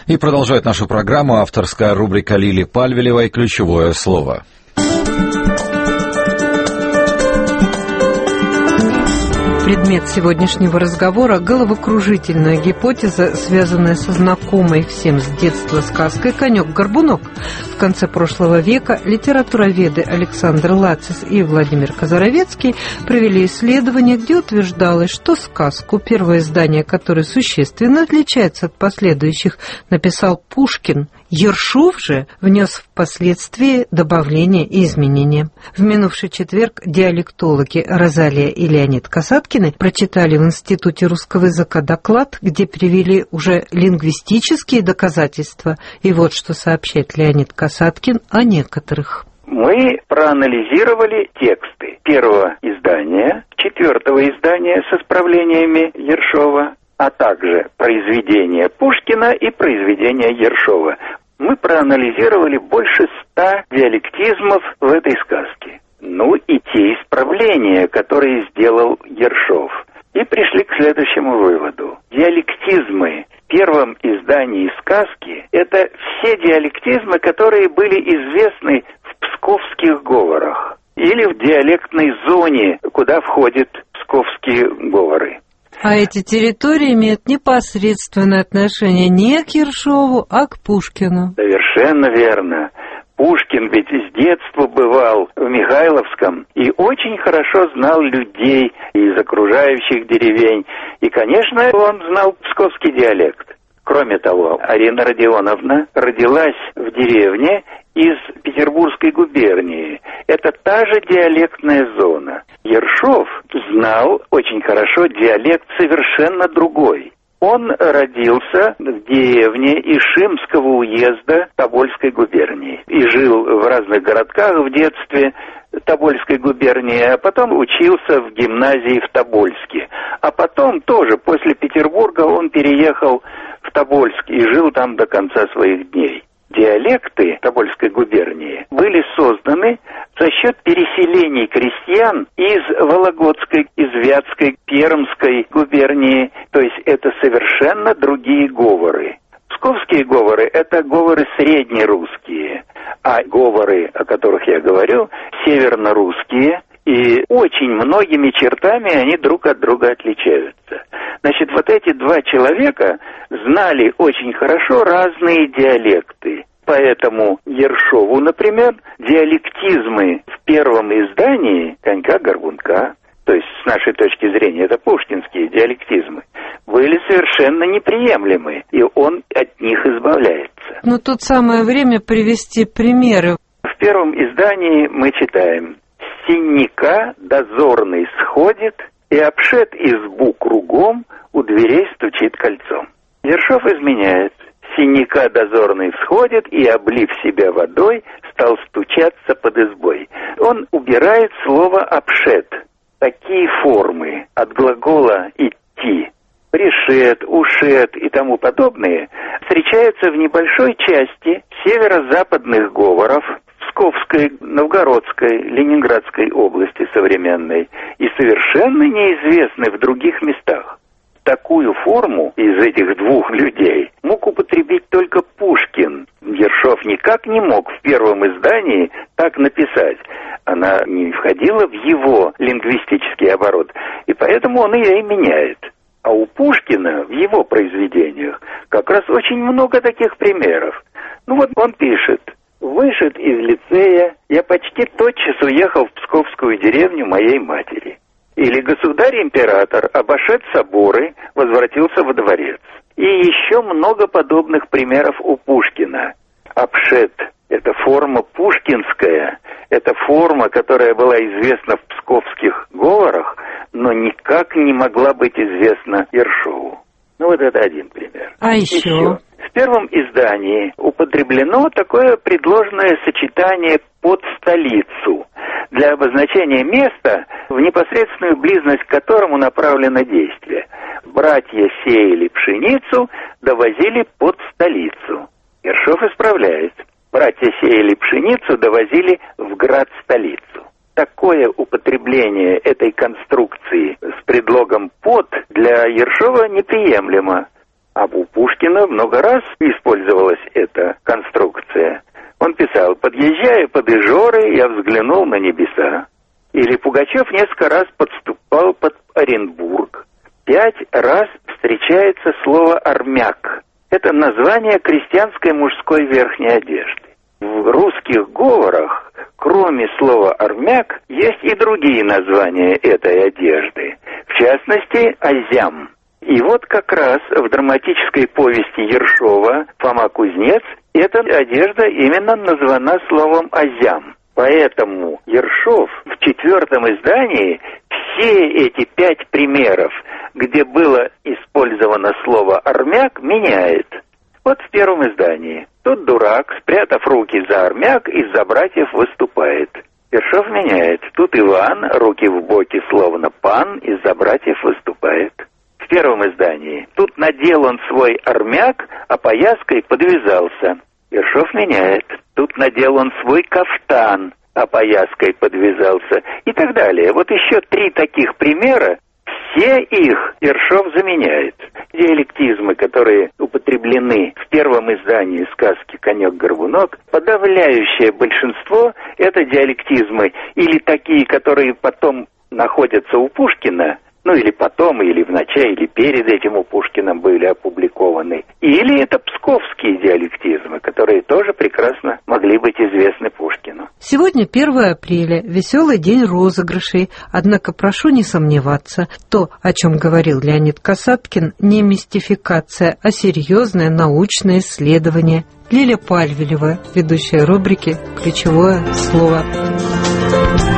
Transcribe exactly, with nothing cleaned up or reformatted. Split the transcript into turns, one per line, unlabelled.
И продолжает нашу программу авторская рубрика Лили Пальвелевой «Ключевое слово».
Предмет сегодняшнего разговора – головокружительная гипотеза, связанная со знакомой всем с детства сказкой «Конек-горбунок». В конце прошлого века литературоведы Александр Лацис и Владимир Казаровецкий провели исследование, где утверждалось, что сказку, первое издание которой существенно отличается от последующих, написал Пушкин. Ершов же внес впоследствии добавления и изменения. В минувший четверг диалектологи Розалия и Леонид Касаткины прочитали в Институте русского языка доклад, где привели уже лингвистические доказательства. И вот что сообщает Леонид Касаткин о некоторых.
Мы проанализировали тексты первого издания, четвертого издания с исправлениями Ершова, а также произведения Пушкина и произведения Ершова. Мы проанализировали больше ста диалектизмов в этой сказке. Ну и те исправления, которые сделал Ершов. И пришли к следующему выводу. Диалектизмы в первом издании сказки – это все диалектизмы, которые были известны в псковских говорах или в диалектной зоне, куда входят псковские говоры.
А эти территории имеют непосредственное отношение не к Ершову, а к Пушкину.
Совершенно верно. Пушкин ведь с детства бывал в Михайловском и очень хорошо знал людей из окружающих деревень. И, конечно, он знал псковский диалект. Кроме того, Арина Родионовна родилась в деревне из Петербургской губернии. Это та же диалектная зона. Ершов знал очень хорошо диалект совершенно другой. Он родился в деревне Ишимского уезда Тобольской губернии и жил в разных городках в детстве Тобольской губернии, а потом учился в гимназии в Тобольске. А потом тоже после Петербурга он переехал в Тобольск и жил там до конца своих дней. Диалекты Тобольской губернии были созданы за счет переселений крестьян из Вологодской, из Вятской, Пермской губернии. То есть это совершенно другие говоры. Псковские говоры – это говоры среднерусские, а говоры, о которых я говорю, севернорусские. И очень многими чертами они друг от друга отличаются. Значит, вот эти два человека знали очень хорошо разные диалекты. Поэтому Ершову, например, диалектизмы в первом издании «Конька-горбунка», то есть с нашей точки зрения это пушкинские диалектизмы, были совершенно неприемлемы, и он от них избавляется.
Но тут самое время привести примеры.
В первом издании мы читаем: «С синяка дозорный сходит, и обшед избу кругом, у дверей стучит кольцом». Ершов изменяет: «С синяка дозорный всходит, и, облив себя водой, стал стучаться под избой». Он убирает слово «обшед». Такие формы от глагола «идти», «пришед», «ушед» и тому подобные встречаются в небольшой части северо-западных говоров Псковской, Новгородской, Ленинградской области современной и совершенно неизвестны в других местах. Такую форму из этих двух людей мог употребить только Пушкин. Ершов никак не мог в первом издании так написать. Она не входила в его лингвистический оборот, и поэтому он ее и меняет. А у Пушкина в его произведениях как раз очень много таких примеров. Ну вот он пишет: «Вышед из лицея, я почти тотчас уехал в псковскую деревню моей матери». Или «Государь-император, обошед соборы, возвратился во дворец». И еще много подобных примеров у Пушкина. «Обшед» — это форма пушкинская, это форма, которая была известна в псковских говорах, но никак не могла быть известна Ершову. Ну вот это один пример.
А еще? еще.
В первом издании употреблено такое предложенное сочетание «под столицу» для обозначения места, в непосредственную близость к которому направлено действие. Братья сеяли пшеницу, довозили под столицу. Ершов исправляет: братья сеяли пшеницу, довозили в град-столицу. Такое употребление этой конструкции с предлогом «под» для Ершова неприемлемо. А у Пушкина много раз использовалась эта конструкция. Он писал: «Подъезжая под Ижоры, я взглянул на небеса». Или Пугачев несколько раз подступал под Оренбург. Пять раз встречается слово «армяк». Это название крестьянской мужской верхней одежды. В русских говорах, кроме слова «армяк», есть и другие названия этой одежды. В частности, «азям». И вот как раз в драматической повести Ершова «Фома Кузнец» эта одежда именно названа словом «азям». Поэтому Ершов в четвертом издании все эти пять примеров, где было использовано слово «армяк», меняет. Вот в первом издании. Тут дурак, спрятав руки за армяк, из-за братьев выступает. Ершов меняет. Тут Иван, руки в боки, словно пан, из-за братьев выступает. В первом издании. Тут надел он свой армяк, а пояской подвязался. Ершов меняет. Тут надел он свой кафтан, а пояской подвязался. И так далее. Вот еще три таких примера. Все их Ершов заменяет. Диалектизмы, которые употреблены в первом издании сказки «Конек-горбунок», подавляющее большинство — это диалектизмы или такие, которые потом находятся у Пушкина, ну или потом, или в начале, или перед этим у Пушкина были опубликованы. Или это псковские диалектизмы, которые тоже прекрасно могли быть известны Пушкину.
Сегодня первое апреля, веселый день розыгрышей. Однако прошу не сомневаться, то, о чем говорил Леонид Касаткин, не мистификация, а серьезное научное исследование. Лиля Пальвелева, ведущая рубрики «Ключевое слово».